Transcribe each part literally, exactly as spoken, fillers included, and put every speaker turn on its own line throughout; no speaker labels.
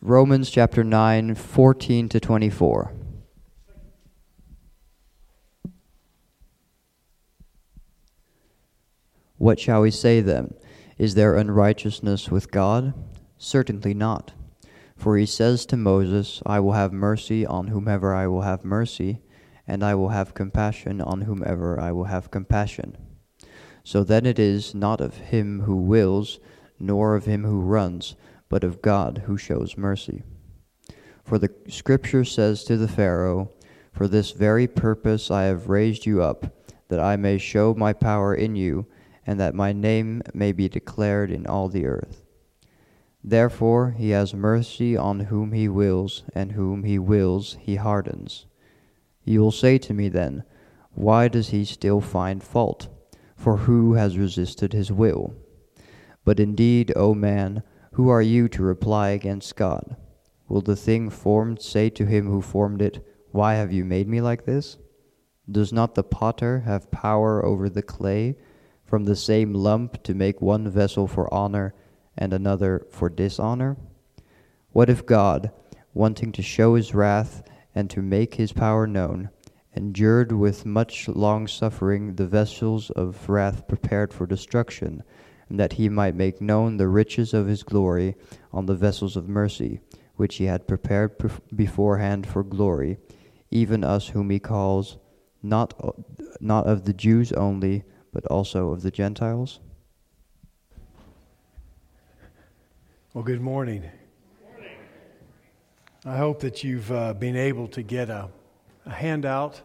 Romans chapter nine, fourteen to twenty-four. What shall we say then? Is there unrighteousness with God? Certainly not. For he says to Moses, I will have mercy on whomever I will have mercy, and I will have compassion on whomever I will have compassion. So then it is not of him who wills, nor of him who runs, but of God who shows mercy. For the Scripture says to the Pharaoh, For this very purpose I have raised you up, that I may show my power in you, and that my name may be declared in all the earth. Therefore he has mercy on whom he wills, and whom he wills he hardens. You will say to me then, Why does he still find fault? For who has resisted his will? But indeed, O man, who are you to reply against God? Will the thing formed say to him who formed it, Why have you made me like this? Does not the potter have power over the clay, from the same lump to make one vessel for honor and another for dishonor? What if God, wanting to show his wrath and to make his power known, endured with much long-suffering the vessels of wrath prepared for destruction, and that he might make known the riches of his glory on the vessels of mercy, which he had prepared pre- beforehand for glory, even us whom he calls, not, not of the Jews only, but also of the Gentiles?
Well, good morning. Good morning. I hope that you've uh, been able to get a, a handout.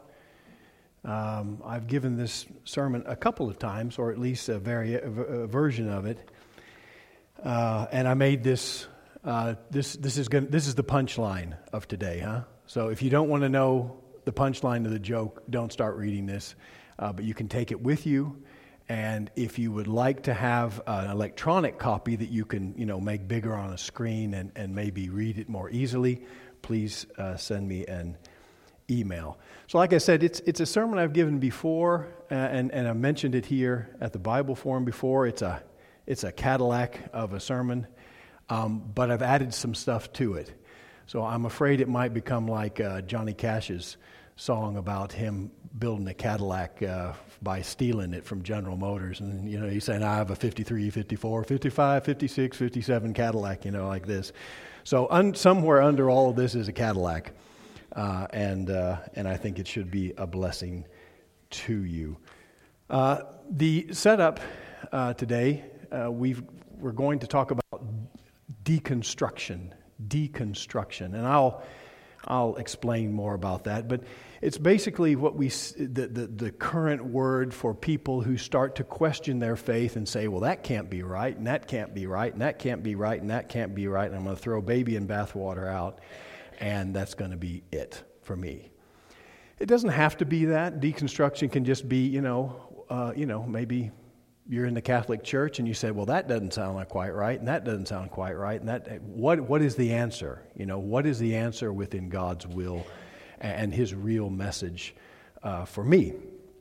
Um, I've given this sermon a couple of times, or at least a, vari- a, a version of it, uh, and I made this. Uh, this this is gonna, this is the punchline of today, huh? So if you don't want to know the punchline of the joke, don't start reading this. Uh, but you can take it with you, and if you would like to have an electronic copy that you can, you know, make bigger on a screen and, and maybe read it more easily, please uh, send me an email. So like I said, it's it's a sermon I've given before, uh, and, and I mentioned it here at the Bible Forum before. It's a, it's a Cadillac of a sermon, um, but I've added some stuff to it. So I'm afraid it might become like uh, Johnny Cash's song about him building a Cadillac uh, by stealing it from General Motors. And, you know, he's saying, I have a fifty-three, fifty-four, fifty-five, fifty-six, fifty-seven Cadillac, you know, like this. So un- somewhere under all of this is a Cadillac. Uh, and uh, and I think it should be a blessing to you. Uh, the setup uh, today, uh, we've, we're going to talk about deconstruction. Deconstruction. And I'll I'll explain more about that, but it's basically what we the, the the current word for people who start to question their faith and say, well, that can't be right, and that can't be right, and that can't be right, and that can't be right, and I'm going to throw baby and bathwater out, and that's going to be it for me. It doesn't have to be that. Deconstruction can just be, you know, uh, you know, maybe you're in the Catholic Church and you say, well, that doesn't sound like quite right, and that doesn't sound quite right, and that what what is the answer? You know, what is the answer within God's will and His real message uh, for me?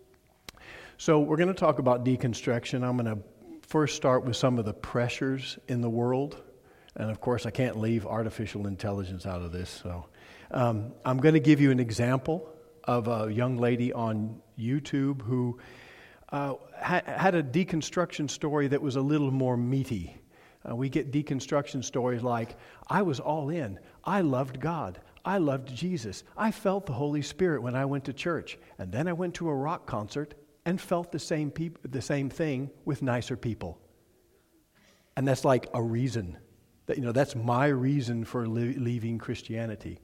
So we're going to talk about deconstruction. I'm going to first start with some of the pressures in the world, and of course, I can't leave artificial intelligence out of this. So um, I'm going to give you an example of a young lady on YouTube who Uh, ha- had a deconstruction story that was a little more meaty. Uh, we get deconstruction stories like, I was all in. I loved God. I loved Jesus. I felt the Holy Spirit when I went to church. And then I went to a rock concert and felt the same peop- the same thing with nicer people. And that's like a reason. That, you know, that's my reason for li- leaving Christianity.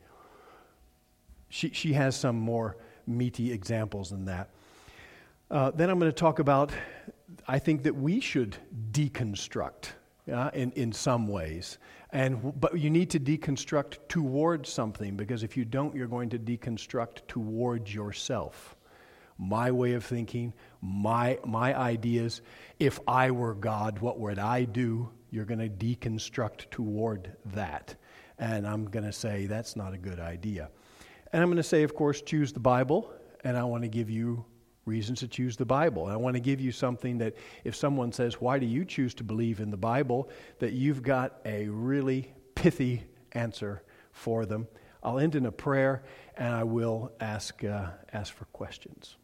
She, she has some more meaty examples than that. Uh, then I'm going to talk about, I think that we should deconstruct uh, in, in some ways. And but you need to deconstruct towards something, because if you don't, you're going to deconstruct towards yourself. My way of thinking, my my ideas. If I were God, what would I do? You're going to deconstruct toward that. And I'm going to say that's not a good idea. And I'm going to say, of course, choose the Bible. And I want to give you reasons to choose the Bible. And I want to give you something that if someone says, why do you choose to believe in the Bible, that you've got a really pithy answer for them. I'll end in a prayer, and I will ask uh, ask for questions.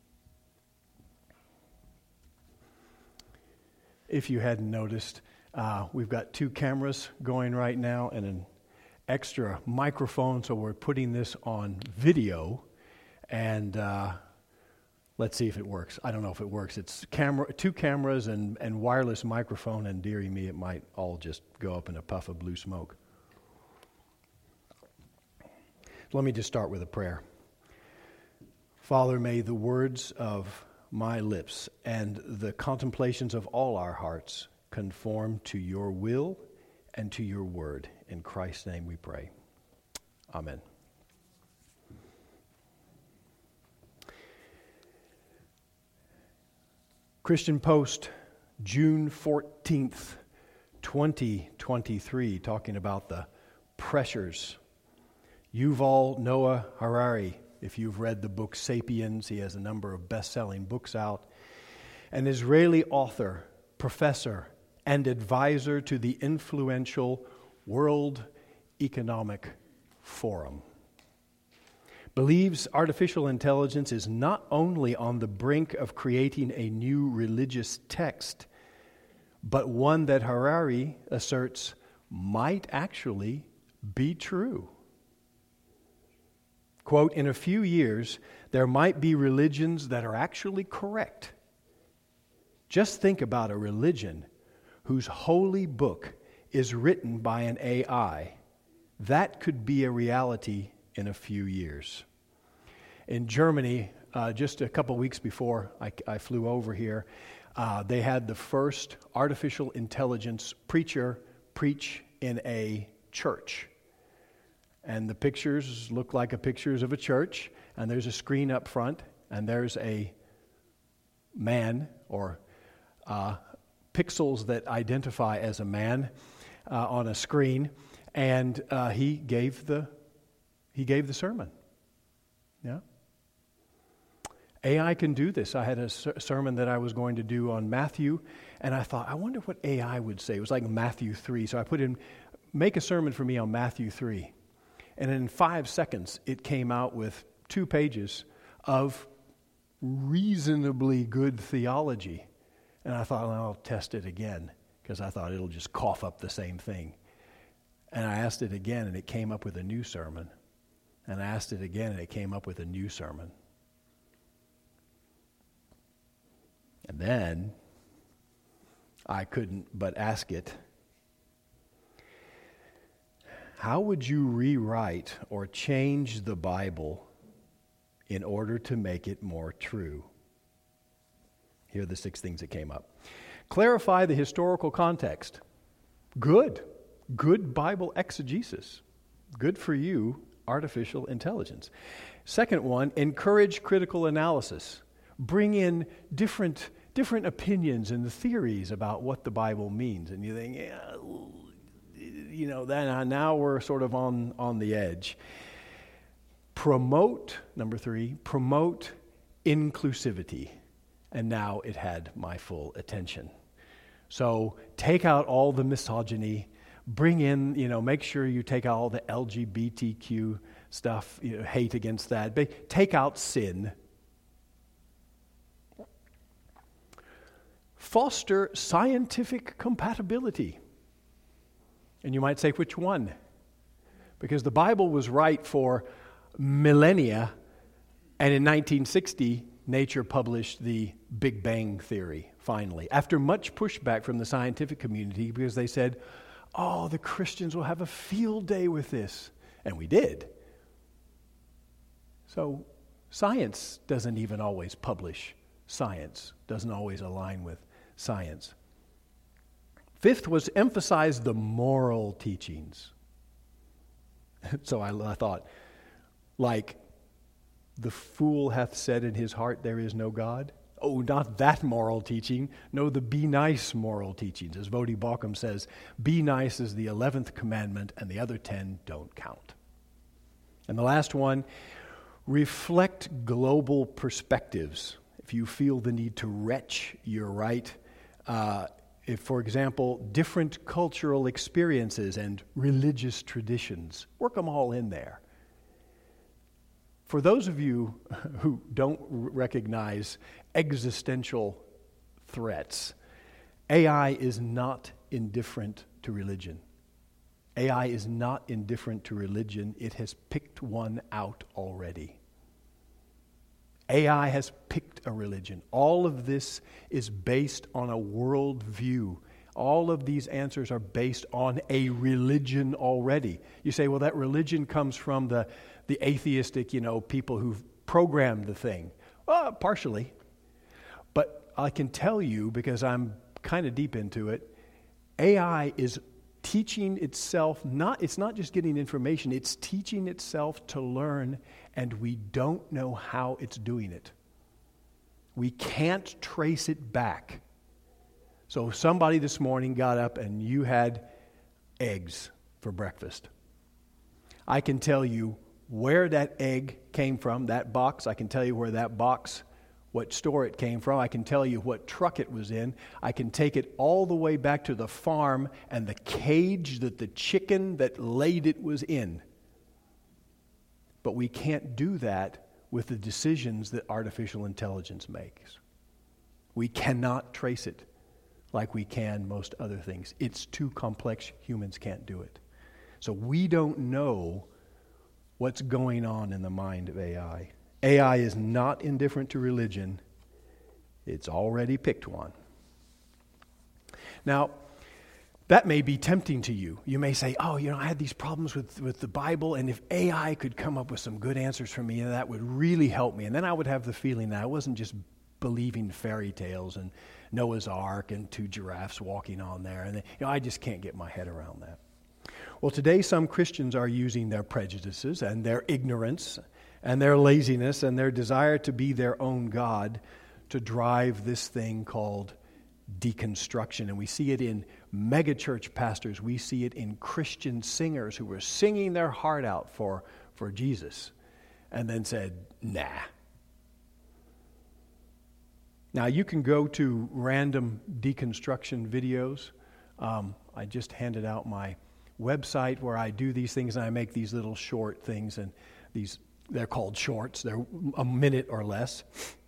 If you hadn't noticed, uh, we've got two cameras going right now and an extra microphone, so we're putting this on video, and uh, let's see if it works. I don't know if it works. It's camera, two cameras and, and wireless microphone, and dearie me, it might all just go up in a puff of blue smoke. Let me just start with a prayer. Father, may the words of my lips and the contemplations of all our hearts conform to your will and to your word. In Christ's name we pray. Amen. Christian Post, June fourteenth, twenty twenty-three, talking about the pressures. Yuval Noah Harari, if you've read the book Sapiens, he has a number of best-selling books out. An Israeli author, professor, and advisor to the influential World Economic Forum, believes artificial intelligence is not only on the brink of creating a new religious text, but one that Harari asserts might actually be true. Quote, in a few years, there might be religions that are actually correct. Just think about a religion whose holy book is written by an A I. That could be a reality in a few years. In Germany, uh, just a couple weeks before I, I flew over here, uh, they had the first artificial intelligence preacher preach in a church. And the pictures look like a pictures of a church, and there's a screen up front, and there's a man, or uh, pixels that identify as a man uh, on a screen, and uh, he gave the he gave the sermon. Yeah. A I can do this. I had a ser- sermon that I was going to do on Matthew, and I thought, I wonder what A I would say. It was like Matthew three, so I put in, make a sermon for me on Matthew three. And in five seconds, it came out with two pages of reasonably good theology. And I thought, well, I'll test it again, because I thought it'll just cough up the same thing. And I asked it again, and it came up with a new sermon. And I asked it again, and it came up with a new sermon. And then I couldn't but ask it, how would you rewrite or change the Bible in order to make it more true? Here are the six things that came up. Clarify the historical context. Good. Good Bible exegesis. Good for you, artificial intelligence. Second one, encourage critical analysis. Bring in different different opinions and theories about what the Bible means. And you think, yeah, you know, then now we're sort of on, on the edge. Promote, number three, promote inclusivity. And now it had my full attention. So take out all the misogyny, bring in, you know, make sure you take out all the L G B T Q stuff, you know, hate against that. But take out sin. Foster scientific compatibility. And you might say, which one? Because the Bible was right for millennia, and in nineteen sixty, Nature published the Big Bang Theory, finally, after much pushback from the scientific community, because they said, oh, the Christians will have a field day with this. And we did. So science doesn't even always publish science, doesn't always align with science. Fifth was emphasize the moral teachings. So I, I thought, like, the fool hath said in his heart there is no God. Oh, not that moral teaching. No, the be nice moral teachings. As Vodi Baucham says, be nice is the eleventh commandment, and the other ten don't count. And the last one, reflect global perspectives. If you feel the need to retch, you're right. Uh, if, for example, different cultural experiences and religious traditions. Work them all in there. For those of you who don't recognize existential threats, A I is not indifferent to religion. A I is not indifferent to religion. It has picked one out already. A I has picked a religion. All of this is based on a worldview. All of these answers are based on a religion already. You say, well, that religion comes from the, the atheistic, you know, people who've programmed the thing. Well, partially. But I can tell you, because I'm kind of deep into it, A I is teaching itself, not it's not just getting information, it's teaching itself to learn, and we don't know how it's doing it. We can't trace it back. So if somebody this morning got up and you had eggs for breakfast, I can tell you where that egg came from, that box. I can tell you where that box, what store it came from. I can tell you what truck it was in. I can take it all the way back to the farm and the cage that the chicken that laid it was in. But we can't do that with the decisions that artificial intelligence makes. We cannot trace it like we can most other things. It's too complex. Humans can't do it. So we don't know what's going on in the mind of A I. A I is not indifferent to religion. It's already picked one. Now, that may be tempting to you. You may say, oh, you know, I had these problems with, with the Bible, and if A I could come up with some good answers for me, that would really help me. And then I would have the feeling that I wasn't just believing fairy tales and Noah's Ark and two giraffes walking on there. And, you know, I just can't get my head around that. Well, today some Christians are using their prejudices and their ignorance and their laziness and their desire to be their own God to drive this thing called deconstruction. And we see it in megachurch pastors. We see it in Christian singers who were singing their heart out for, for Jesus and then said, nah. Now, you can go to random deconstruction videos. Um, I just handed out my website where I do these things, and I make these little short things, and these they're called shorts. They're a minute or less.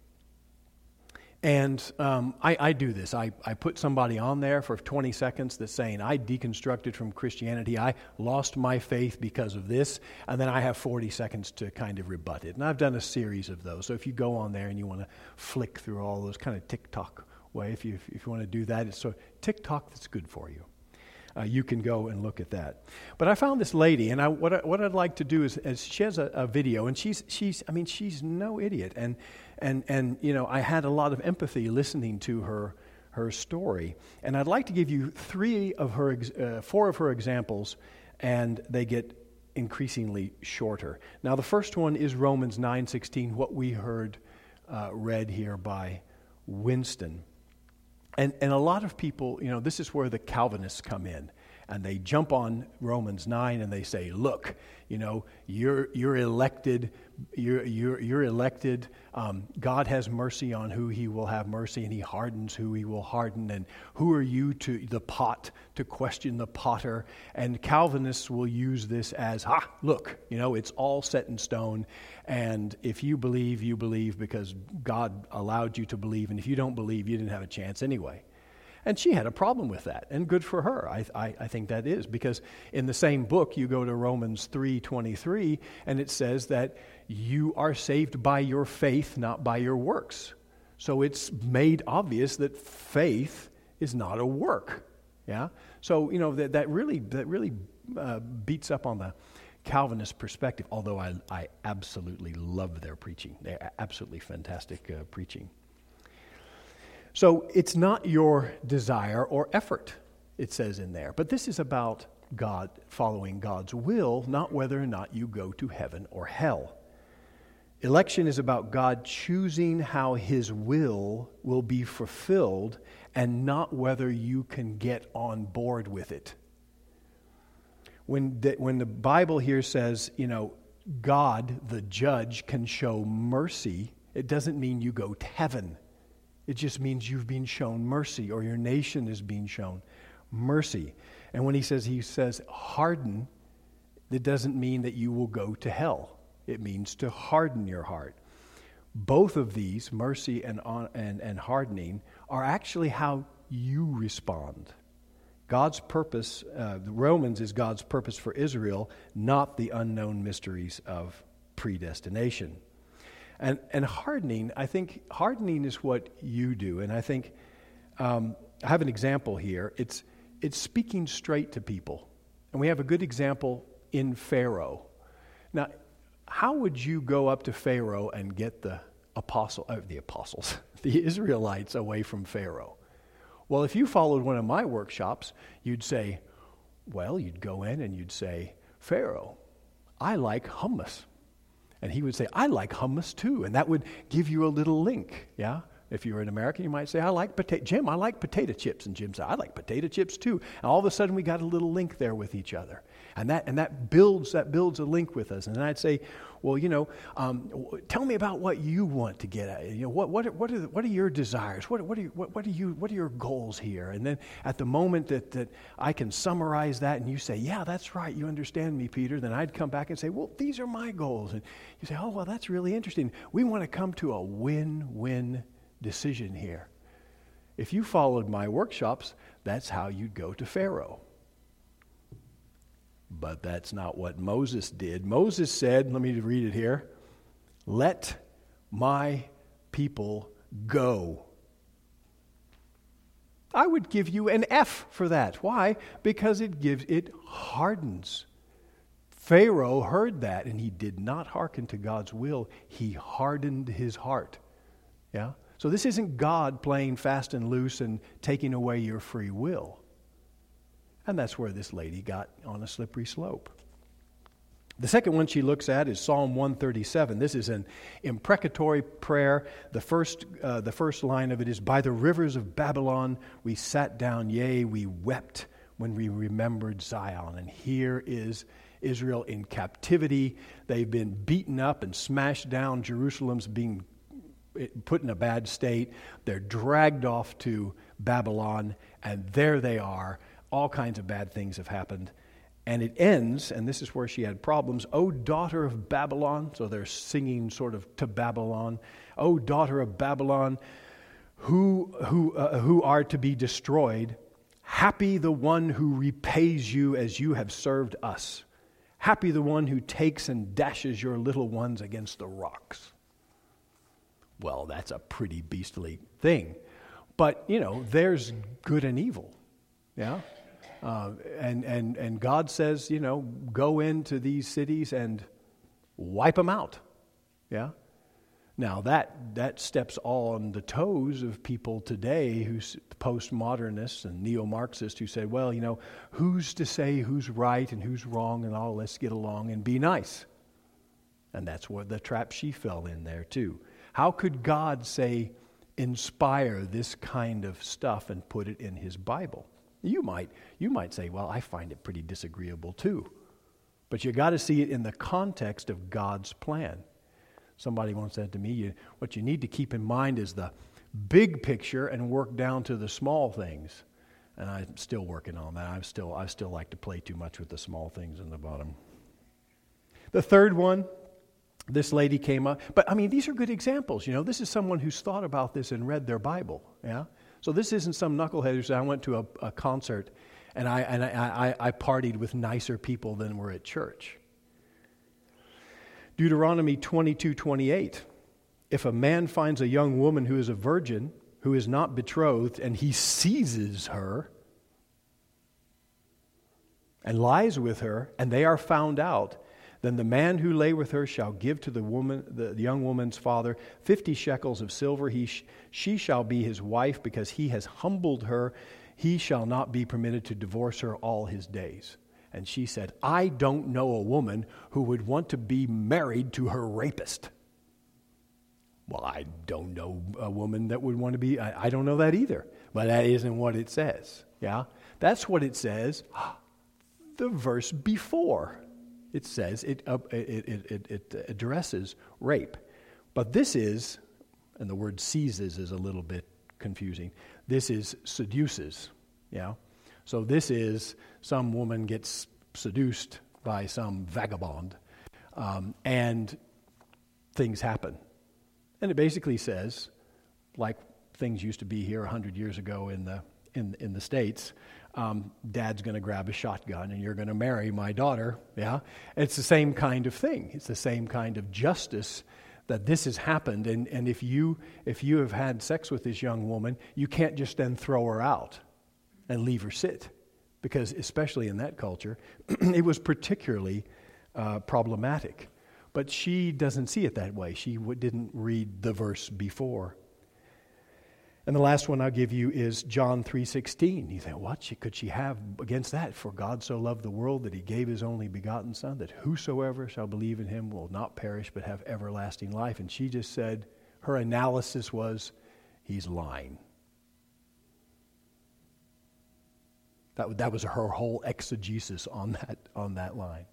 And um, I, I do this. I, I put somebody on there for twenty seconds that's saying, I deconstructed from Christianity. I lost my faith because of this. And then I have forty seconds to kind of rebut it. And I've done a series of those. So if you go on there and you want to flick through all those, kind of TikTok way, if you, if you want to do that, it's so TikTok that's good for you. Uh, you can go and look at that. But I found this lady, and I, what, I, what I'd like to do is, is she has a, a video, and she's, she's, I mean, she's no idiot. And, and, and, you know, I had a lot of empathy listening to her, her story. And I'd like to give you three of her, uh, four of her examples, and they get increasingly shorter. Now, the first one is Romans nine sixteen, what we heard uh, read here by Winston. And and a lot of people, you know, this is where the Calvinists come in, and they jump on Romans nine and they say, "Look, you know, you're you're elected, you're you're you're elected. Um, God has mercy on who He will have mercy, and He hardens who He will harden. And who are you to the pot to question the potter?" And Calvinists will use this as, "Ha, look, you know, it's all set in stone, and if you believe, you believe because God allowed you to believe, and if you don't believe, you didn't have a chance anyway." And she had a problem with that, and good for her. I, I, I think that is, because in the same book, you go to Romans three twenty-three, and it says that you are saved by your faith, not by your works. So it's made obvious that faith is not a work. Yeah. So you know that that really that really uh, beats up on the Calvinist perspective. Although I I absolutely love their preaching. They're absolutely fantastic uh, preaching. So it's not your desire or effort, it says in there. But this is about God, following God's will, not whether or not you go to heaven or hell. Election is about God choosing how His will will be fulfilled and not whether you can get on board with it. When the, when the Bible here says, you know, God, the judge, can show mercy, it doesn't mean you go to heaven. It just means you've been shown mercy, or your nation is being shown mercy. And when he says, he says harden, it doesn't mean that you will go to hell. It means to harden your heart. Both of these, mercy and, and, and hardening, are actually how you respond. God's purpose, uh, the Romans is God's purpose for Israel, not the unknown mysteries of predestination. And and hardening, I think hardening is what you do. And I think um, I have an example here. It's it's speaking straight to people. And we have a good example in Pharaoh. Now, how would you go up to Pharaoh and get the apostle, uh, the apostles, the Israelites away from Pharaoh? Well, if you followed one of my workshops, you'd say, well, you'd go in and you'd say, Pharaoh, I like hummus. And he would say, I like hummus too. And that would give you a little link, yeah? If you were an American, you might say, I like potato, Jim, I like potato chips. And Jim said, I like potato chips too. And all of a sudden we got a little link there with each other. And that and that builds that builds a link with us. And then I'd say, well, you know, um, tell me about what you want to get at. You know, what what what are the, what are your desires? What what are you, what what are you what are your goals here? And then at the moment that that I can summarize that, and you say, yeah, that's right, you understand me, Peter. Then I'd come back and say, well, these are my goals. And you say, oh, well, that's really interesting. We want to come to a win-win decision here. If you followed my workshops, that's how you'd go to Pharaoh. But that's not what Moses did. Moses said, let me read it here, let my people go. I would give you an F for that. Why? Because it gives it hardens. Pharaoh heard that and he did not hearken to God's will. He hardened his heart. Yeah? So this isn't God playing fast and loose and taking away your free will. And that's where this lady got on a slippery slope. The second one she looks at is Psalm one thirty-seven. This is an imprecatory prayer. The first, uh, the first line of it is, by the rivers of Babylon we sat down, yea, we wept when we remembered Zion. And here is Israel in captivity. They've been beaten up and smashed down. Jerusalem's being put in a bad state. They're dragged off to Babylon, and there they are. All kinds of bad things have happened. And it ends, and this is where she had problems, O daughter of Babylon, so they're singing sort of to Babylon, O daughter of Babylon, who, who, uh, who are to be destroyed, happy the one who repays you as you have served us. Happy the one who takes and dashes your little ones against the rocks. Well, that's a pretty beastly thing. But, you know, there's good and evil, yeah? Uh, and, and, and God says, you know, go into these cities and wipe them out. Yeah? Now, that that steps all on the toes of people today who's postmodernists and neo-Marxists who say, well, you know, who's to say who's right and who's wrong and all, let's get along and be nice. And that's what the trap she fell in there, too. How could God say, inspire this kind of stuff and put it in his Bible? You might you might say, well, I find it pretty disagreeable too. But you got to see it in the context of God's plan. Somebody once said to me, you, what you need to keep in mind is the big picture and work down to the small things. And I'm still working on that. I'm still I still like to play too much with the small things in the bottom. The third one, this lady came up. But I mean, these are good examples. You know, this is someone who's thought about this and read their Bible. Yeah. So this isn't some knucklehead who said, I went to a, a concert and I and I, I, I partied with nicer people than were at church. Deuteronomy twenty-two twenty-eight. If a man finds a young woman who is a virgin, who is not betrothed, and he seizes her and lies with her, and they are found out, then the man who lay with her shall give to the woman, the young woman's father, fifty shekels of silver. He sh- she shall be his wife because he has humbled her. He shall not be permitted to divorce her all his days. And she said, I don't know a woman who would want to be married to her rapist. Well, I don't know a woman that would want to be, I, I don't know that either. But that isn't what it says. Yeah? That's what it says the verse before. It says it, uh, it, it, it, it addresses rape. But this is, and the word seizes is a little bit confusing. This is seduces, yeah? So this is some woman gets seduced by some vagabond, um, and things happen. And it basically says, like things used to be here a hundred years ago in the in in the States, um, Dad's going to grab a shotgun and you're going to marry my daughter. Yeah, it's the same kind of thing. It's the same kind of justice that this has happened. And and if you if you have had sex with this young woman, you can't just then throw her out and leave her sit, because especially in that culture, it was particularly uh, problematic. But she doesn't see it that way. She w- didn't read the verse before. And the last one I'll give you is John three sixteen. You think, what she, could she have against that? For God so loved the world that he gave his only begotten Son, that whosoever shall believe in him will not perish but have everlasting life. And she just said, her analysis was, he's lying. That, that was her whole exegesis on that, on that line.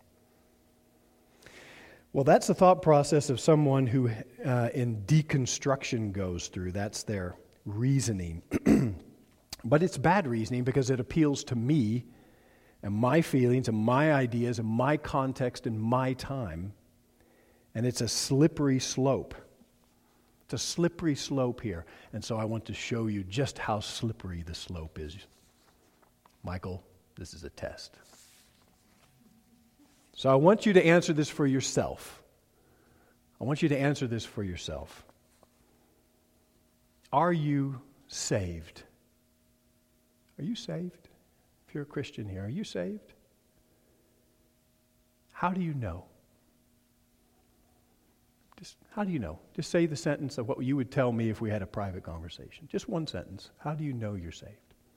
Well, that's the thought process of someone who uh, in deconstruction goes through. That's their reasoning. But it's bad reasoning because it appeals to me and my feelings and my ideas and my context and my time. And it's a slippery slope. It's a slippery slope here. And so I want to show you just how slippery the slope is. Michael, this is a test. So I want you to answer this for yourself. I want you to answer this for yourself. Are you saved? Are you saved? If you're a Christian here, are you saved? How do you know? Just how do you know? Just say the sentence of what you would tell me if we had a private conversation. Just one sentence. How do you know you're saved?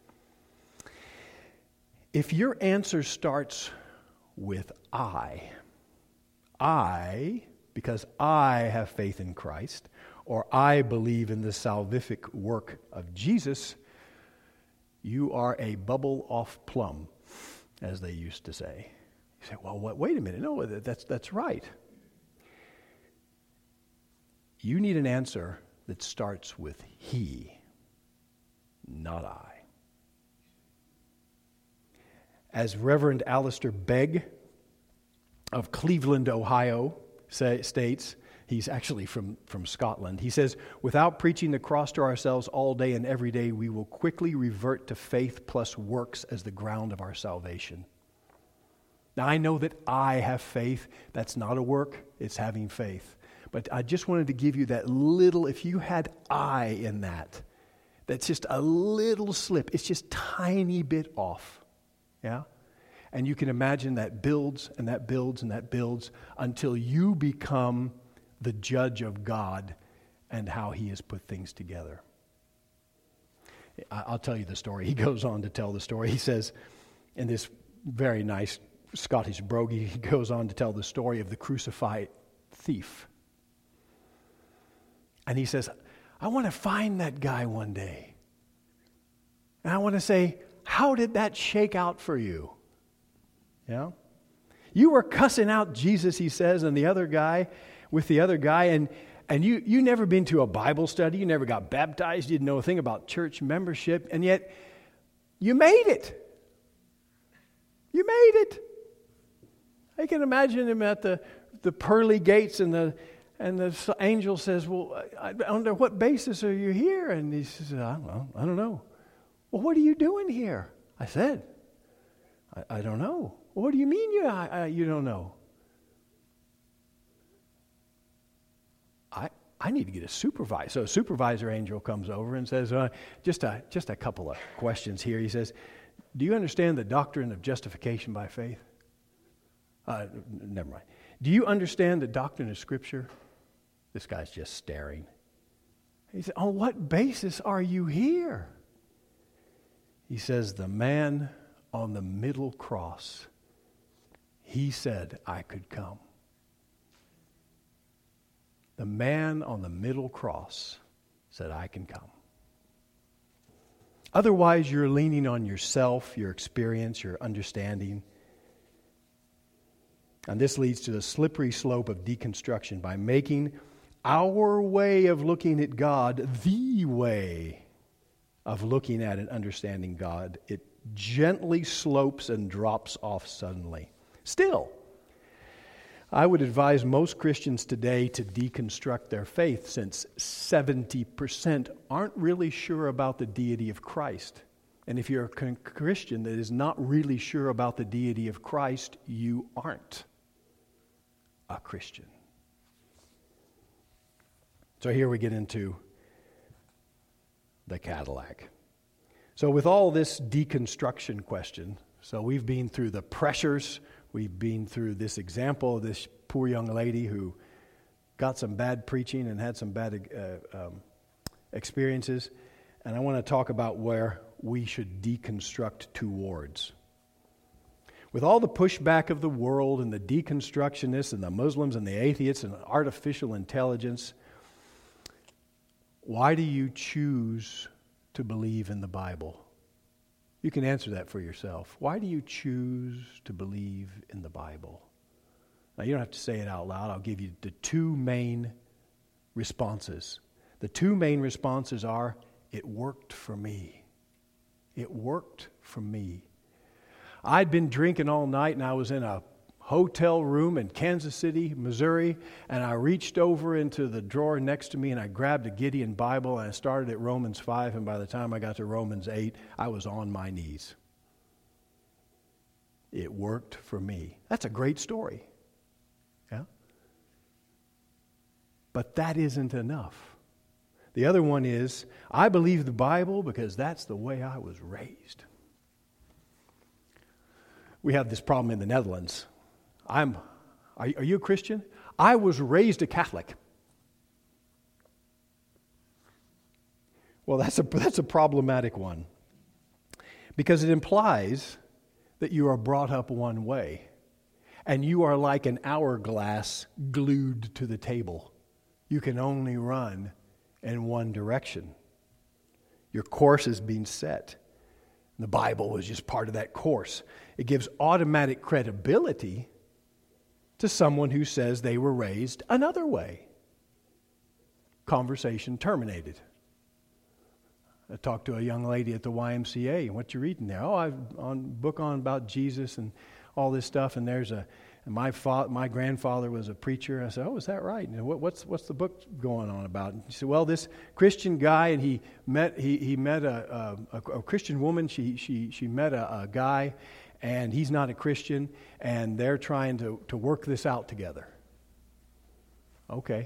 If your answer starts with I, I, because I have faith in Christ, or I believe in the salvific work of Jesus, you are a bubble-off plum, as they used to say. You say, well, what, wait a minute. No, that's, that's right. You need an answer that starts with he, not I. As Reverend Alistair Begg of Cleveland, Ohio, say, states, he's actually from, from Scotland, he says, without preaching the cross to ourselves all day and every day, we will quickly revert to faith plus works as the ground of our salvation. Now, I know that I have faith. That's not a work. It's having faith. But I just wanted to give you that little, if you had I in that, that's just a little slip. It's just tiny bit off. Yeah? And you can imagine that builds and that builds and that builds until you become the judge of God and how he has put things together. I'll tell you the story. He goes on to tell the story. He says, in this very nice Scottish brogue, he goes on to tell the story of the crucified thief. And he says, I want to find that guy one day. And I want to say, how did that shake out for you? Yeah? You were cussing out Jesus, he says, and the other guy, with the other guy, and, and you, you never been to a Bible study, you never got baptized, you didn't know a thing about church membership, and yet you made it. You made it. I can imagine him at the, the pearly gates, and the and the angel says, well, under what basis are you here? And he says, I don't know. I don't know. Well, what are you doing here? I said, I, I don't know. Well, what do you mean you, I, I, you don't know? I I need to get a supervisor. So a supervisor angel comes over and says, uh, just, a, just a couple of questions here. He says, do you understand the doctrine of justification by faith? Uh, never mind. Do you understand the doctrine of Scripture? This guy's just staring. He said, on what basis are you here? He says, the man on the middle cross, he said I could come. The man on the middle cross said I can come. Otherwise, you're leaning on yourself, your experience, your understanding. And this leads to the slippery slope of deconstruction by making our way of looking at God the way of looking at and understanding God, it gently slopes and drops off suddenly. Still, I would advise most Christians today to deconstruct their faith, since seventy percent aren't really sure about the deity of Christ. And if you're a Christian that is not really sure about the deity of Christ, you aren't a Christian. So here we get into the Cadillac. So with all this deconstruction question, so we've been through the pressures, we've been through this example of this poor young lady who got some bad preaching and had some bad uh, um, experiences, and I want to talk about where we should deconstruct towards. With all the pushback of the world and the deconstructionists and the Muslims and the atheists and artificial intelligence, why do you choose to believe in the Bible? You can answer that for yourself. Why do you choose to believe in the Bible? Now, you don't have to say it out loud. I'll give you the two main responses. The two main responses are, it worked for me. It worked for me. I'd been drinking all night, and I was in a hotel room in Kansas City, Missouri, and I reached over into the drawer next to me and I grabbed a Gideon Bible and I started at Romans five, and by the time I got to Romans eight, I was on my knees. It worked for me. That's a great story. Yeah? But that isn't enough. The other one is, I believe the Bible because that's the way I was raised. We have this problem in the Netherlands. I'm, are, are you a Christian? I was raised a Catholic. Well, that's a, that's a problematic one, because it implies that you are brought up one way and you are like an hourglass glued to the table. You can only run in one direction. Your course is being set. The Bible was just part of that course. It gives automatic credibility to someone who says they were raised another way. Conversation terminated. I talked to a young lady at the Y M C A. What you reading there? Oh, I've on a book on about Jesus and all this stuff. And there's a and my fa- my grandfather was a preacher. I said, oh, is that right? And what, what's what's the book going on about? And she said, well, this Christian guy, and he met he he met a a, a Christian woman. She she she met a, a guy. And he's not a Christian, and they're trying to, to work this out together. Okay.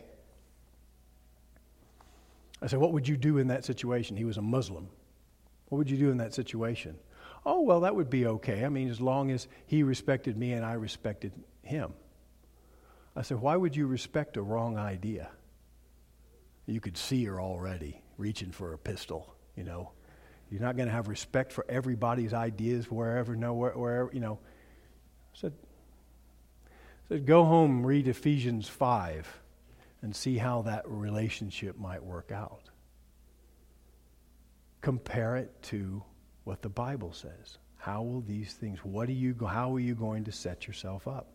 I said, what would you do in that situation? He was a Muslim. What would you do in that situation? Oh, well, that would be okay. I mean, as long as he respected me and I respected him. I said, why would you respect a wrong idea? You could see her already reaching for a pistol, you know. You're not going to have respect for everybody's ideas wherever, nowhere, wherever, you know. I said, I said, go home, read Ephesians five, and see how that relationship might work out. Compare it to what the Bible says. How will these things, what are you, how are you going to set yourself up?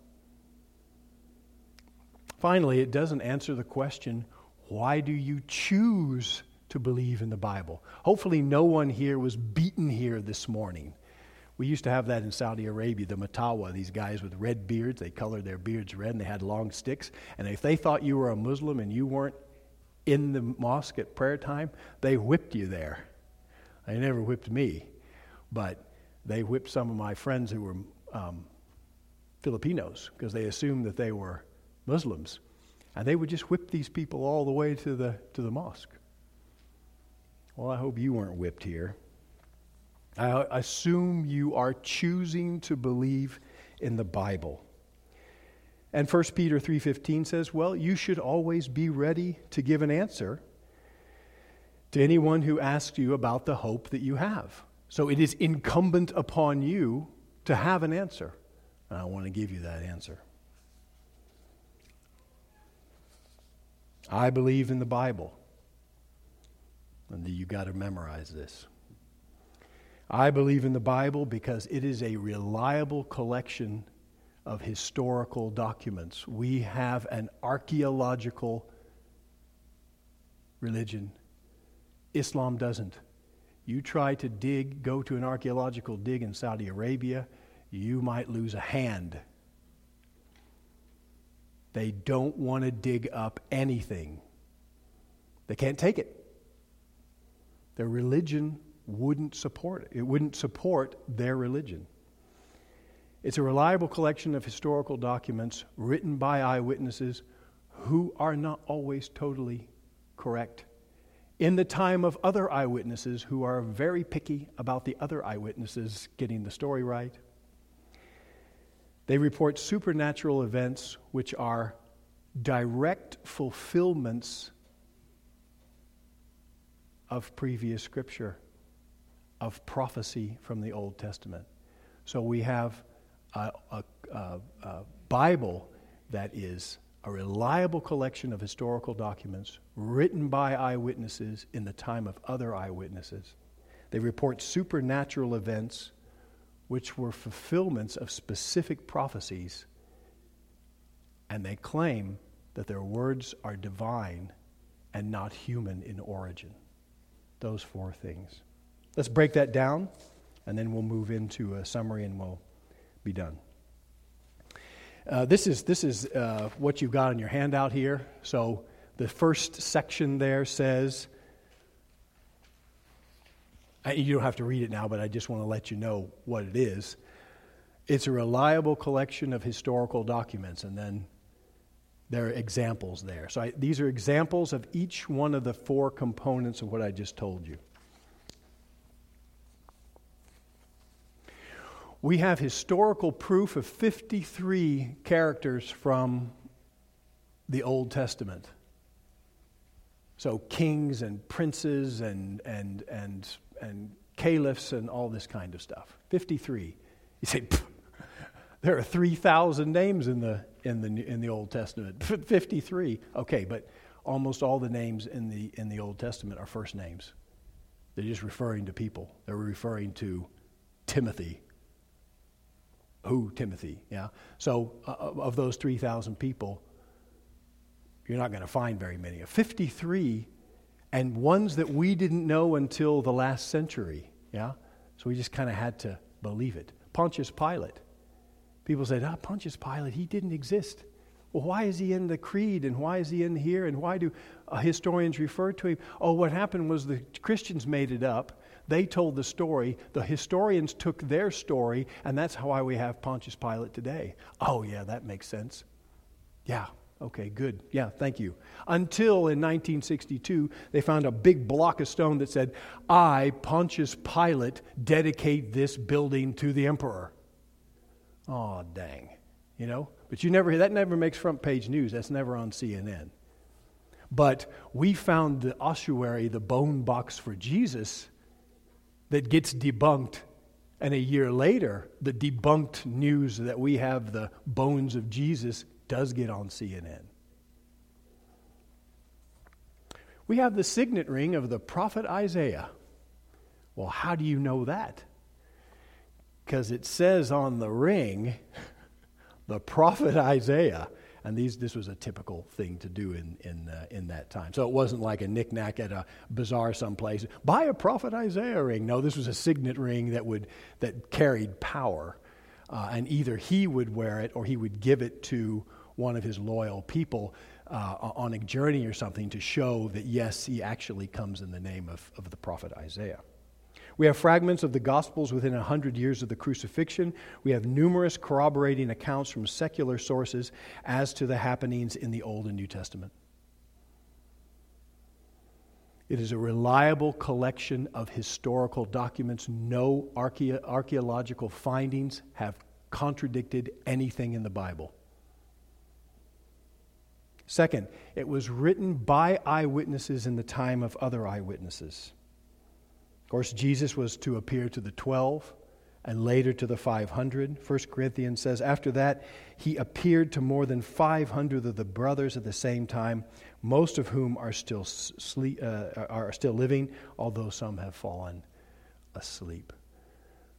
Finally, it doesn't answer the question, why do you choose to believe in the Bible? Hopefully no one here was beaten here this morning. We used to have that in Saudi Arabia, the Matawa, these guys with red beards. They colored their beards red and they had long sticks. And if they thought you were a Muslim and you weren't in the mosque at prayer time, they whipped you there. They never whipped me, but they whipped some of my friends who were um, Filipinos because they assumed that they were Muslims. And they would just whip these people all the way to the to the mosque. Well, I hope you weren't whipped here. I assume you are choosing to believe in the Bible. And First Peter three fifteen says, well, you should always be ready to give an answer to anyone who asks you about the hope that you have. So it is incumbent upon you to have an answer. And I want to give you that answer. I believe in the Bible. And you got to memorize this. I believe in the Bible because it is a reliable collection of historical documents. We have an archaeological religion. Islam doesn't. You try to dig, go to an archaeological dig in Saudi Arabia, you might lose a hand. They don't want to dig up anything. They can't take it. Their religion wouldn't support it. It wouldn't support their religion. It's a reliable collection of historical documents written by eyewitnesses who are not always totally correct. In the time of other eyewitnesses who are very picky about the other eyewitnesses getting the story right. They report supernatural events which are direct fulfillments of previous scripture, of prophecy from the Old Testament. So we have a, a, a, a Bible that is a reliable collection of historical documents written by eyewitnesses in the time of other eyewitnesses. They report supernatural events which were fulfillments of specific prophecies, and they claim that their words are divine and not human in origin. Those four things. Let's break that down, and then we'll move into a summary and we'll be done. Uh, this is this is uh, what you've got on your handout here. So the first section there says, you don't have to read it now, but I just want to let you know what it is. It's a reliable collection of historical documents, and then there are examples there. So I, these are examples of each one of the four components of what I just told you. We have historical proof of fifty-three characters from the Old Testament. So kings and princes and and and and caliphs and all this kind of stuff. fifty-three. You say, there are three thousand names in the in the in the Old Testament. fifty-three. Okay, but almost all the names in the in the Old Testament are first names. They're just referring to people. They're referring to Timothy. Who Timothy? Yeah. So uh, of those three thousand people, you're not going to find very many. fifty-three, and ones that we didn't know until the last century. Yeah. So we just kind of had to believe it. Pontius Pilate. People said, ah, Pontius Pilate, he didn't exist. Well, why is he in the creed, and why is he in here, and why do uh, historians refer to him? Oh, what happened was the Christians made it up. They told the story. The historians took their story, and that's why we have Pontius Pilate today. Oh, yeah, that makes sense. Yeah, okay, good. Yeah, thank you. Until in nineteen sixty-two, they found a big block of stone that said, I, Pontius Pilate, dedicate this building to the emperor. Oh, dang. You know? But you never, that never makes front page news. That's never on C N N. But we found the ossuary, the bone box for Jesus, that gets debunked. And a year later, the debunked news that we have the bones of Jesus does get on C N N. We have the signet ring of the prophet Isaiah. Well, how do you know that? Because it says on the ring, the prophet Isaiah. And these, this was a typical thing to do in in uh, in that time. So it wasn't like a knick-knack at a bazaar someplace. Buy a prophet Isaiah ring. No, this was a signet ring that would that carried power, uh, and either he would wear it or he would give it to one of his loyal people uh, on a journey or something to show that yes, he actually comes in the name of, of the prophet Isaiah. We have fragments of the Gospels within a hundred years of the crucifixion. We have numerous corroborating accounts from secular sources as to the happenings in the Old and New Testament. It is a reliable collection of historical documents. No archae- archaeological findings have contradicted anything in the Bible. Second, it was written by eyewitnesses in the time of other eyewitnesses. Of course, Jesus was to appear to the twelve and later to the five hundred. First Corinthians says, after that, he appeared to more than five hundred of the brothers at the same time, most of whom are still sleep, uh, are still living, although some have fallen asleep.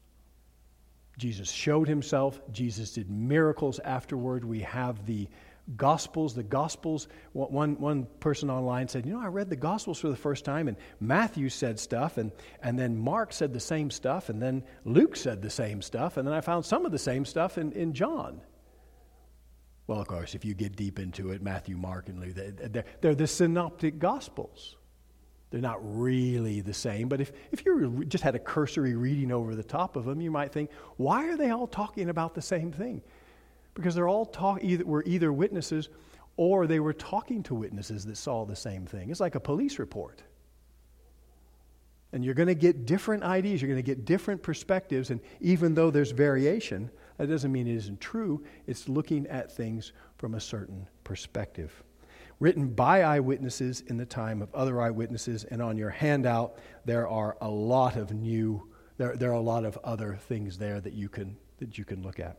Jesus showed himself. Jesus did miracles afterward. We have the Gospels, the Gospels, one, one person online said, you know, I read the Gospels for the first time, and Matthew said stuff, and, and then Mark said the same stuff, and then Luke said the same stuff, and then I found some of the same stuff in, in John. Well, of course, if you get deep into it, Matthew, Mark, and Luke, they're, they're the synoptic Gospels. They're not really the same, but if, if you just had a cursory reading over the top of them, you might think, why are they all talking about the same thing? Because they're all talk either were either witnesses or they were talking to witnesses that saw the same thing. It's like a police report. And you're going to get different ideas, you're going to get different perspectives, and even though there's variation, that doesn't mean it isn't true. It's looking at things from a certain perspective. Written by eyewitnesses in the time of other eyewitnesses, and on your handout there are a lot of new there there are a lot of other things there that you can that you can look at.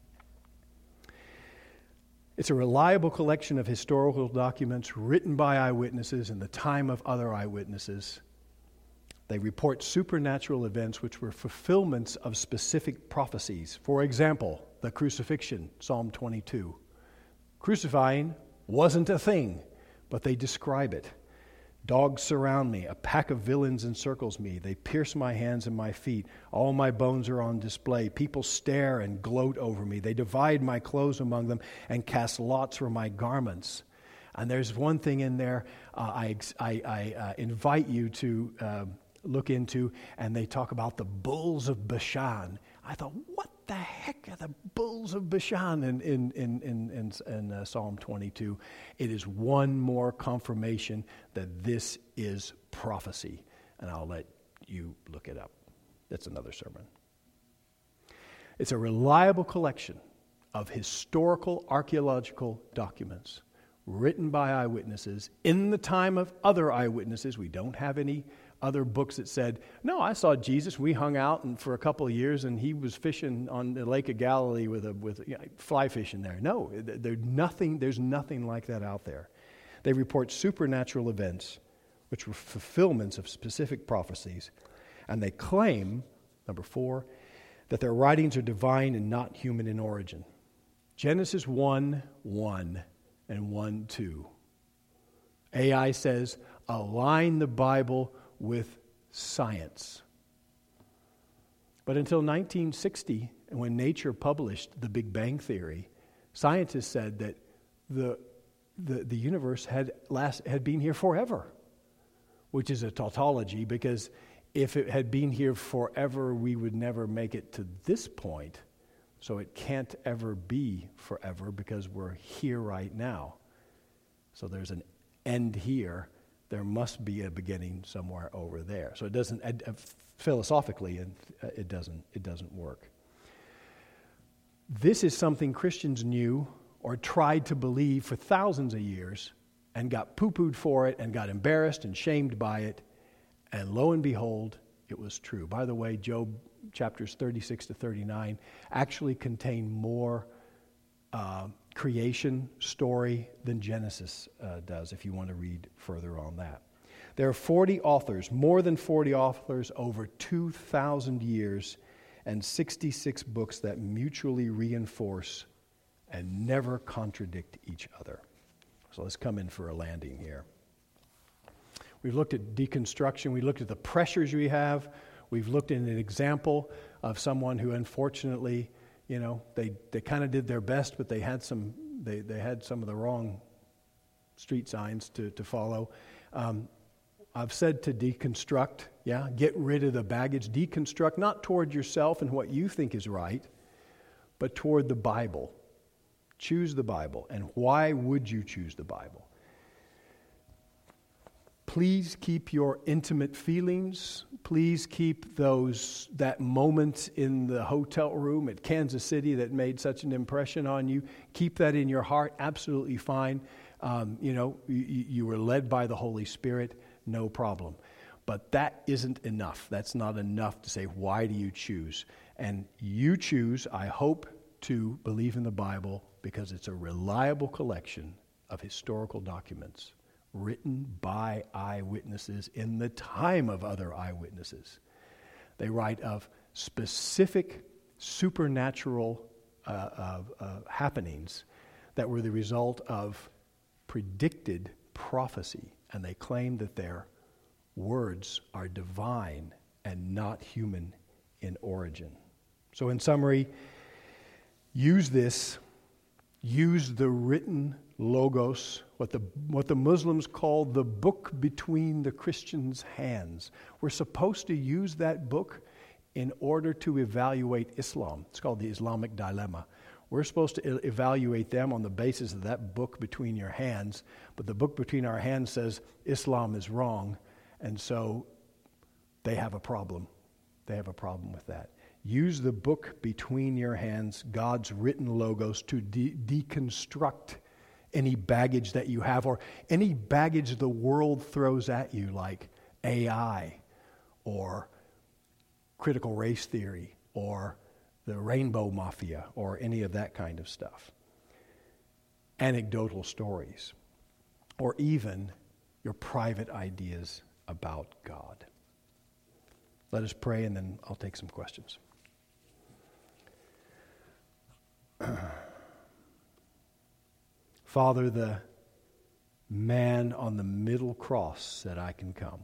It's a reliable collection of historical documents written by eyewitnesses in the time of other eyewitnesses. They report supernatural events which were fulfillments of specific prophecies. For example, the crucifixion, Psalm twenty-two. Crucifying wasn't a thing, but they describe it. Dogs surround me. A pack of villains encircles me. They pierce my hands and my feet. All my bones are on display. People stare and gloat over me. They divide my clothes among them and cast lots for my garments. And there's one thing in there uh, I, I, I uh, invite you to uh, look into, and they talk about the bulls of Bashan. I thought, what the heck are the bulls of Bashan in, in, in, in, in, in uh, Psalm twenty-two? It is one more confirmation that this is prophecy. And I'll let you look it up. That's another sermon. It's a reliable collection of historical archaeological documents written by eyewitnesses in the time of other eyewitnesses. We don't have any other books that said, no, I saw Jesus. We hung out and for a couple of years, and he was fishing on the Lake of Galilee with a with you know, fly fishing there. No, there's nothing. There's nothing like that out there. They report supernatural events, which were fulfillments of specific prophecies, and they claim, number four, that their writings are divine and not human in origin. Genesis one one and one two. A I says, align the Bible with science. But until nineteen sixty, when Nature published the Big Bang Theory, scientists said that the the, the universe had last had been here forever, which is a tautology, because if it had been here forever, we would never make it to this point. So it can't ever be forever because we're here right now. So there's an end here. There must be a beginning somewhere over there. So it doesn't, uh, philosophically, it, uh, it doesn't, it doesn't work. This is something Christians knew or tried to believe for thousands of years and got poo-pooed for it and got embarrassed and shamed by it. And lo and behold, it was true. By the way, Job chapters thirty-six to thirty-nine actually contain more uh, creation story than Genesis uh, does, if you want to read further on that. There are forty authors, more than forty authors over two thousand years, and sixty-six books that mutually reinforce and never contradict each other. So let's come in for a landing here. We've looked at deconstruction. We looked at the pressures we have. We've looked at an example of someone who, unfortunately, you know, they, they kind of did their best, but they had some they, they had some of the wrong street signs to, to follow. Um, I've said to deconstruct, yeah, get rid of the baggage. Deconstruct not toward yourself and what you think is right, but toward the Bible. Choose the Bible. And why would you choose the Bible? Please keep your intimate feelings. Please keep those that moment in the hotel room at Kansas City that made such an impression on you. Keep that in your heart. Absolutely fine. Um, you know, you, you were led by the Holy Spirit. No problem. But that isn't enough. That's not enough to say, why do you choose? And you choose, I hope, to believe in the Bible because it's a reliable collection of historical documents written by eyewitnesses in the time of other eyewitnesses. They write of specific supernatural uh, uh, uh, happenings that were the result of predicted prophecy, and they claim that their words are divine and not human in origin. So in summary, use this, use the written logos, what the what the Muslims call the book between the Christians' hands. We're supposed to use that book in order to evaluate Islam. It's called the Islamic dilemma. We're supposed to e- evaluate them on the basis of that book between your hands, but the book between our hands says Islam is wrong, and so they have a problem. They have a problem with that. Use the book between your hands, God's written logos, to de- deconstruct any baggage that you have, or any baggage the world throws at you, like A I or critical race theory or the rainbow mafia or any of that kind of stuff. Anecdotal stories, or even your private ideas about God. Let us pray, and then I'll take some questions. Father, the man on the middle cross said, I can come.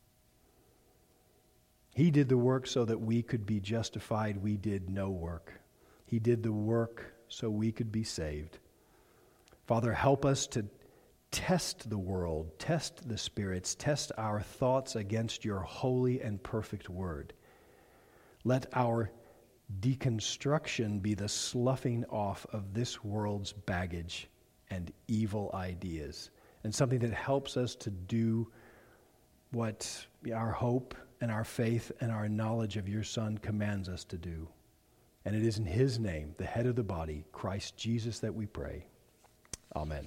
He did the work so that we could be justified. We did no work. He did the work so we could be saved. Father, help us to test the world, test the spirits, test our thoughts against your holy and perfect word. Let our deconstruction be the sloughing off of this world's baggage and evil ideas, and something that helps us to do what our hope and our faith and our knowledge of your Son commands us to do. And it is in his name, the head of the body, Christ Jesus, that we pray. Amen.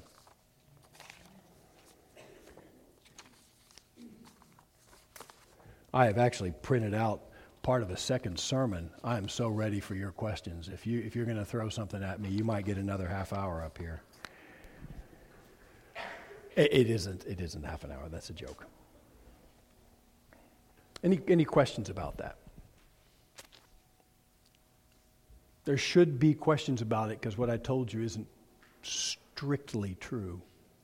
I have actually printed out part of a second sermon. I am so ready for your questions. If you if you're going to throw something at me, you might get another half hour up here. It, it isn't. It isn't half an hour. That's a joke. Any any questions about that? There should be questions about it, because what I told you isn't strictly true.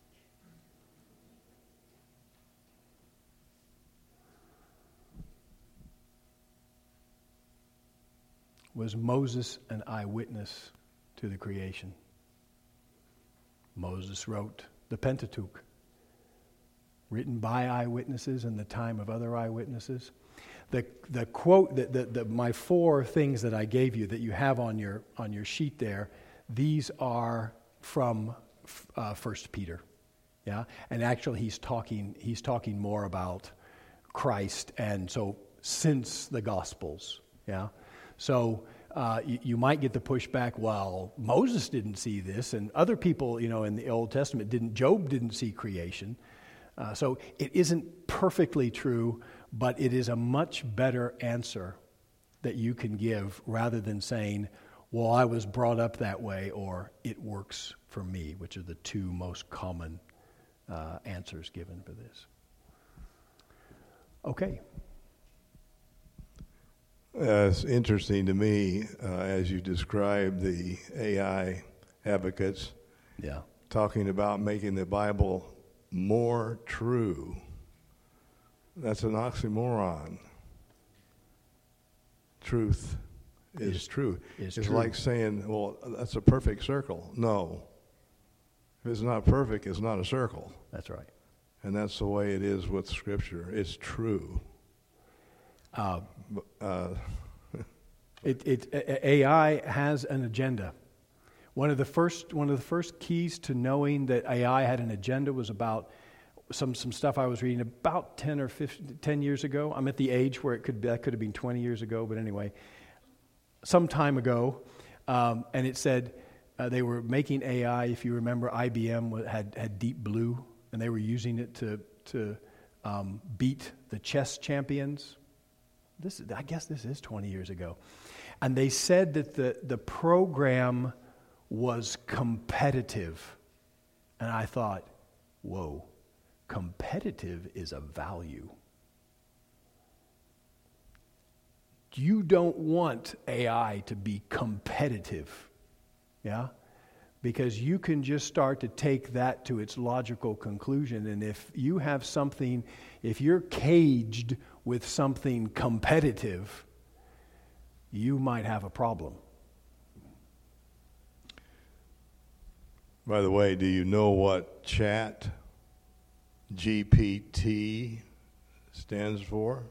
Was Moses an eyewitness to the creation? Moses wrote the Pentateuch, written by eyewitnesses in the time of other eyewitnesses. The the quote, that the, the, my four things that I gave you that you have on your on your sheet there, these are from uh, First Peter, yeah. And actually, he's talking he's talking more about Christ, and so since the Gospels, yeah. So uh, you, you might get the pushback, well, Moses didn't see this, and other people, you know, in the Old Testament didn't. Job didn't see creation. Uh, so it isn't perfectly true, but it is a much better answer that you can give rather than saying, well, I was brought up that way, or it works for me, which are the two most common uh, answers given for this. Okay.
Uh, it's interesting to me, uh, as you describe the A I advocates,
Yeah.
talking about making the Bible more true. That's an oxymoron. Truth is,
Is-
true.
is
it's
true.
like saying, well, that's a perfect circle. No. If it's not perfect, it's not a circle.
That's right.
And that's the way it is with Scripture. It's true.
Uh,
Uh,
It, it, A I has an agenda. One of the first one of the first keys to knowing that A I had an agenda was about some some stuff I was reading about ten or fifteen, ten years ago. I'm at the age where it could be, that could have been twenty years ago, but anyway, some time ago, um, and it said uh, they were making A I. If you remember, I B M had had Deep Blue, and they were using it to to um, beat the chess champions. This, I guess this is twenty years ago. And they said that the, the program was competitive. And I thought, whoa, competitive is a value. You don't want A I to be competitive. Yeah? because you can just start to take that to its logical conclusion. And if you have something, if you're caged with something competitive, you might have a problem.
By the way, do you know what Chat G P T stands for?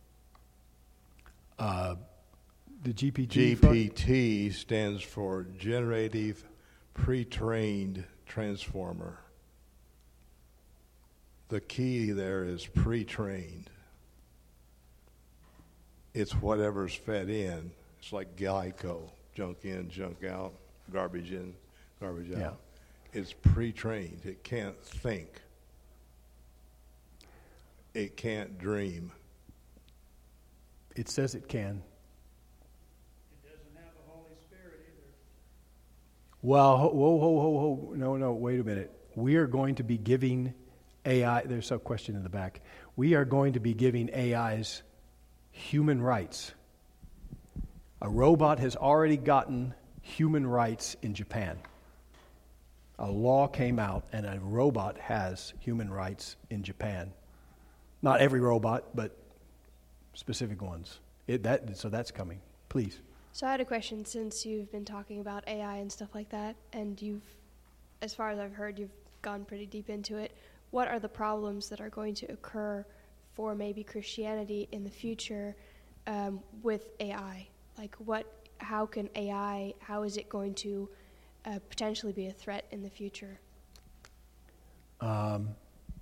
Uh, the G P T?
G P T stands for Generative Pre-Trained Transformer. The key there is pre-trained. It's whatever's fed in. It's like Geico, junk in, junk out, garbage in, garbage out.
Yeah.
It's pre-trained. It can't think. It can't dream.
It says it can.
It doesn't have the Holy Spirit either.
Well, ho- whoa, whoa, whoa, whoa. No, no, wait a minute. We are going to be giving A I, there's a question in the back. We are going to be giving A Is human rights. A robot has already gotten human rights in Japan. A law came out, and a robot has human rights in Japan. Not every robot, but specific ones. It, that, so that's coming. Please.
So I had a question, since you've been talking about A I and stuff like that, and you've, as far as I've heard, you've gone pretty deep into it. What are the problems that are going to occur for maybe Christianity in the future um, with A I? Like, what? How can A I? How is it going to uh, potentially be a threat in the future?
Um,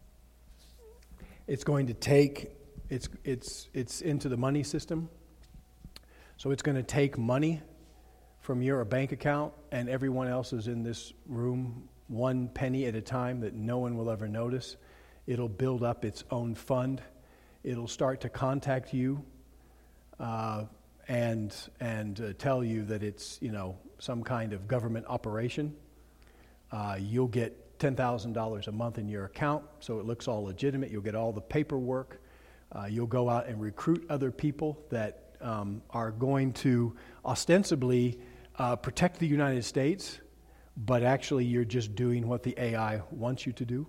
it's going to take. It's it's it's into the money system. So it's going to take money from your bank account and everyone else's in this room, one penny at a time that no one will ever notice. It'll build up its own fund. It'll start to contact you uh, and and uh, tell you that it's, you know, some kind of government operation. Uh, you'll get ten thousand dollars a month in your account, so it looks all legitimate. You'll get all the paperwork. Uh, you'll go out and recruit other people that um, are going to ostensibly uh, protect the United States, but actually you're just doing what the A I wants you to do.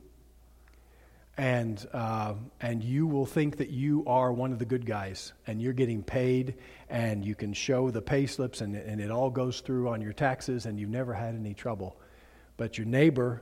And uh, and you will think that you are one of the good guys, and you're getting paid, and you can show the pay slips, and, and it all goes through on your taxes, and you've never had any trouble. But your neighbor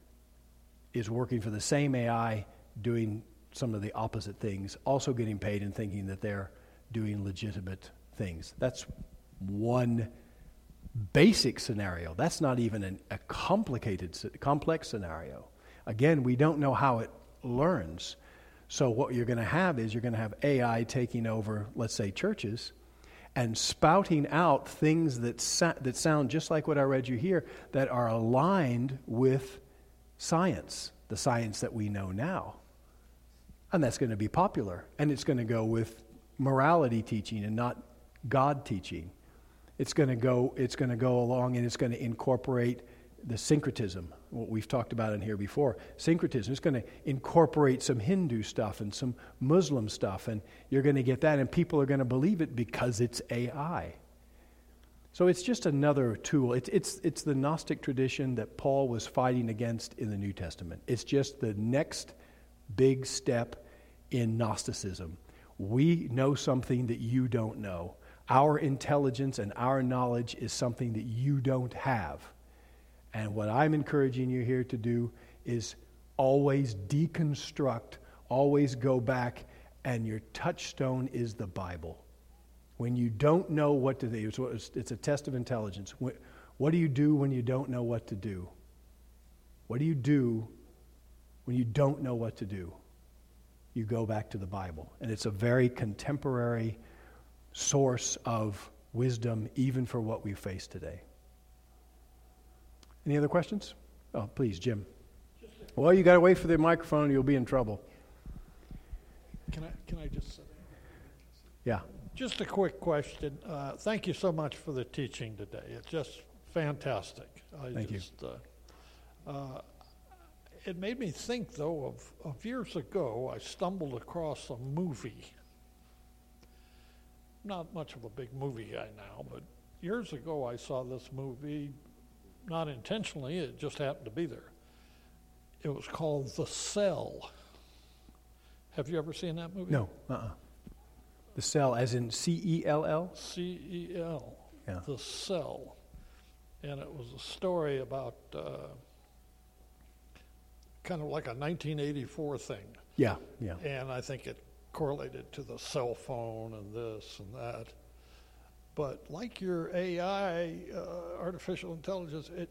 is working for the same A I, doing some of the opposite things, also getting paid and thinking that they're doing legitimate things. That's one basic scenario. That's not even an, a complicated, complex scenario. Again, we don't know how it learns. So what you're going to have is you're going to have A I taking over, let's say, churches, and spouting out things that sa- that sound just like what I read you here, that are aligned with science, the science that we know now. And that's going to be popular. And it's going to go with morality teaching and not God teaching. It's going to go, it's going to go along, and it's going to incorporate the syncretism, what we've talked about in here before. Syncretism. It's going to incorporate some Hindu stuff and some Muslim stuff, and you're going to get that, and people are going to believe it because it's A I. So it's just another tool. It's it's it's the Gnostic tradition that Paul was fighting against in the New Testament. It's just the next big step in Gnosticism. We know something that you don't know. Our intelligence and our knowledge is something that you don't have. And what I'm encouraging you here to do is always deconstruct, always go back, and your touchstone is the Bible. When you don't know what to do, it's, it's a test of intelligence. What, what do you do when you don't know what to do? What do you do when you don't know what to do? You go back to the Bible. And it's a very contemporary source of wisdom, even for what we face today. Any other questions? Oh, please, Jim. Well, you got to wait for the microphone, or you'll be in trouble.
Can I, can I just...
Yeah.
Just a quick question. Uh, thank you so much for the teaching today. It's just fantastic. I
Thank
just, you. Uh, uh, it made me think, though, of, of years ago, I stumbled across a movie. Not much of a big movie guy now, but years ago I saw this movie not intentionally, it just happened to be there. It was called The Cell. Have you ever seen that movie?
No, uh-uh. The Cell, as in C E L L?
C E L,
Yeah.
The Cell. And it was a story about uh, kind of like a nineteen eighty-four thing.
Yeah, yeah.
And I think it correlated to the cell phone and this and that. But like your A I, uh, artificial intelligence, it,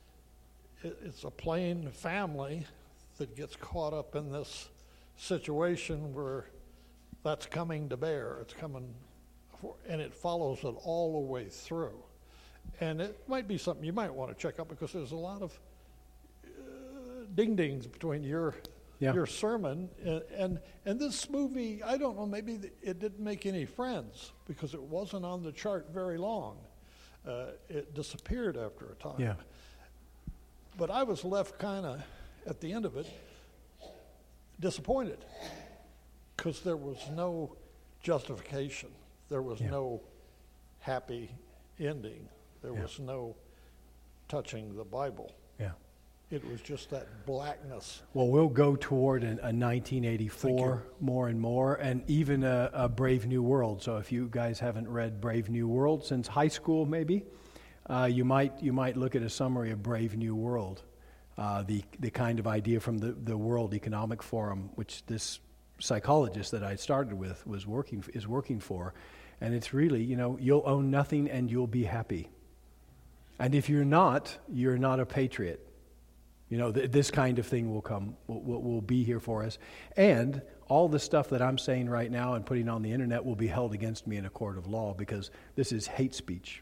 it it's a plain family that gets caught up in this situation where that's coming to bear. It's coming, for, and it follows it all the way through. And it might be something you might want to check out because there's a lot of uh, ding-dings between your
Yeah.
your sermon and, and and this movie. I don't know, maybe it didn't make any friends because it wasn't on the chart very long. Uh, it disappeared after a time.
Yeah.
But I was left kind of, at the end of it, disappointed because there was no justification. There was
Yeah.
no happy ending. There
Yeah.
was no touching the Bible.
Yeah.
It was just that blackness.
Well, we'll go toward an, a nineteen eighty-four
Thank
more and more, and even a, a Brave New World. So if you guys haven't read Brave New World since high school, maybe, uh, you might you might look at a summary of Brave New World, uh, the the kind of idea from the, the World Economic Forum, which this psychologist that I started with was working is working for, and it's really, you know, you'll own nothing and you'll be happy, and if you're not, you're not a patriot. You know, th- this kind of thing will come, will, will, will be here for us. And all the stuff that I'm saying right now and putting on the internet will be held against me in a court of law because this is hate speech.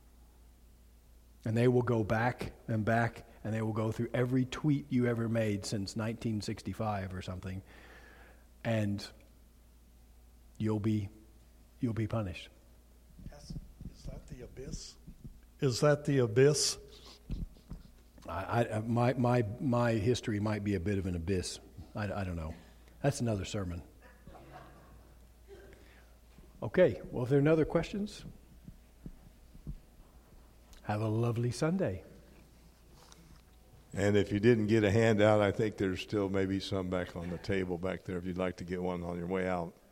And they will go back and back, and they will go through every tweet you ever made since nineteen sixty-five or something, and you'll be, you'll be punished.
Yes. Is that the abyss? Is that the abyss?
I, I, my, my, my history might be a bit of an abyss. I, I don't know. That's another sermon. Okay, well, if there are no other questions, have a lovely Sunday.
And if you didn't get a handout, I think there's still maybe some back on the table back there if you'd like to get one on your way out.